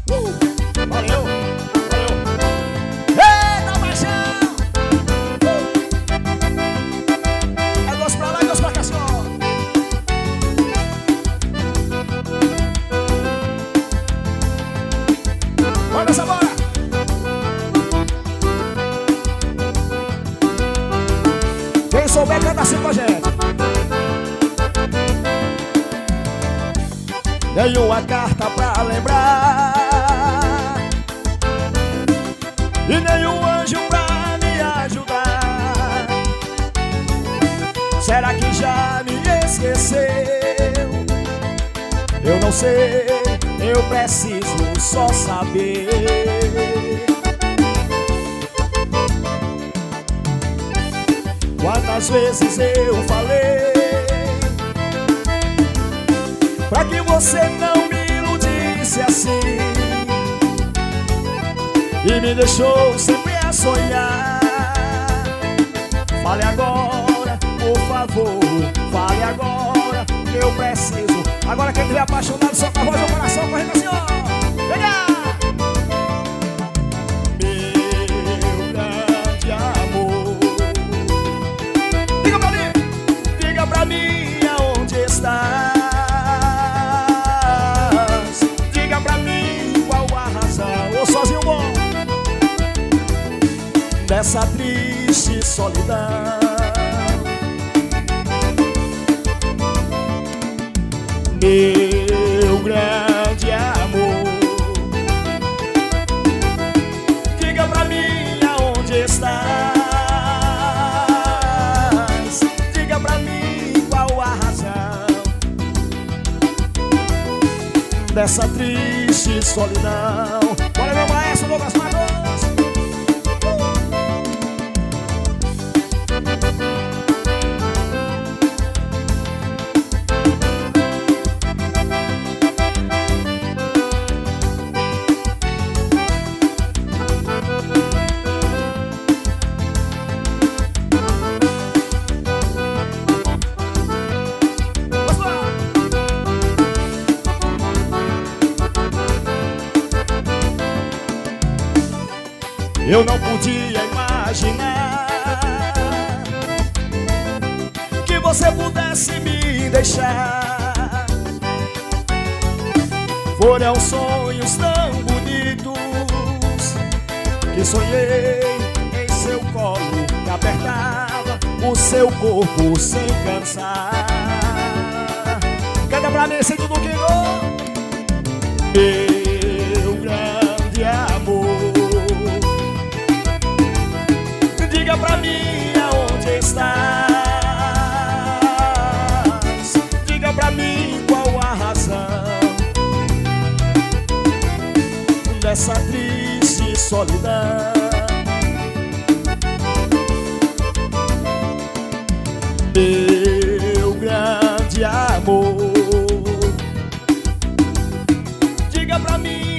Valeu, valeu. Eita, paixão! É dois pra lá e dois pra cá, senhor. Bora nessa bora! Quem souber, canta assim com a gente. Nenhuma carta pra lembrar e nenhum anjo pra me ajudar. Será que já me esqueceu? Eu não sei, eu preciso só saber. Quantas vezes eu falei pra que você não me iludisse assim e me deixou sempre a sonhar. Fale agora, por favor, fale agora, eu preciso. Agora quem estiver apaixonado, solta a voz do coração, correndo assim, ó. Venha! Meu grande amor, diga pra mim, diga pra mim aonde estás. Diga pra mim qual a razão, ou sozinho bom, dessa triste solidão. Meu grande amor, diga pra mim aonde estás. Diga pra mim qual a razão dessa triste solidão. Bora, meu maestro Douglas Matos. Eu não podia imaginar que você pudesse me deixar. Foram sonhos tão bonitos que sonhei em seu colo, que apertava o seu corpo sem cansar. Canta pra mim, sem tudo que vou. Meu grande amor, diga pra mim aonde estás. Diga pra mim qual a razão dessa triste solidão. Meu grande amor, diga pra mim